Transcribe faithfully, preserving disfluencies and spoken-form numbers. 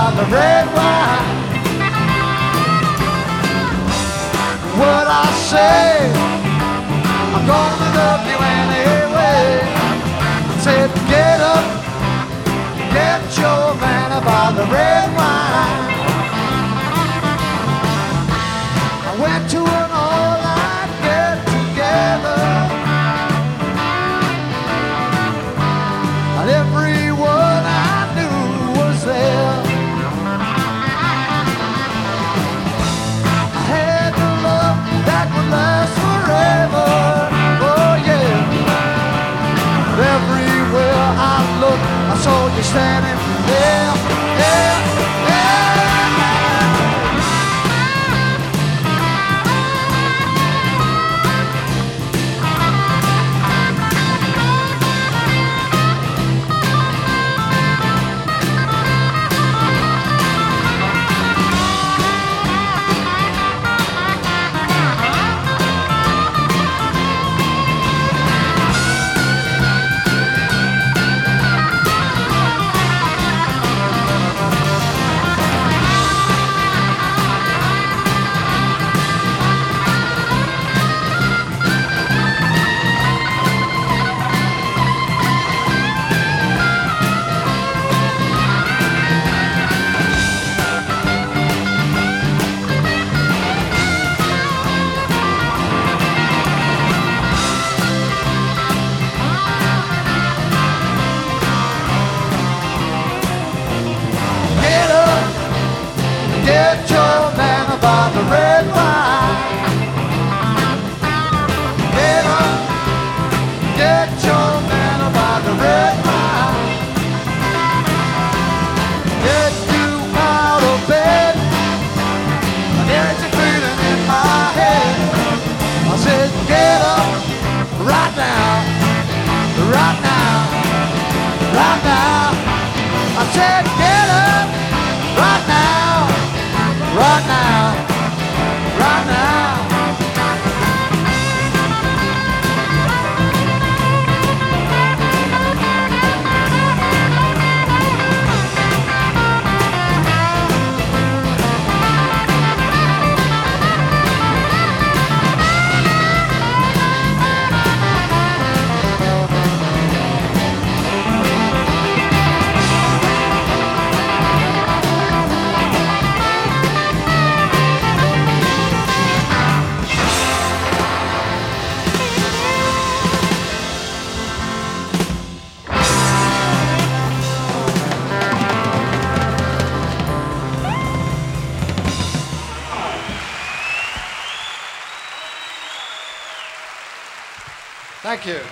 by the red wine. What I say, I'm gonna love you anyway. I said, get up, get your man by the red wine. I went to an all-night get-together, and everyone I knew was there. I had the love that would last forever, oh yeah. But everywhere I looked, I saw you standing there, yeah, yeah. Get your man by the red wine. Get up, get your man by the red wine. Get you out of bed, there's a feeling in my head. I said, get up right now, right now, right now. I said, get up right now. Right now, right now. Thank you.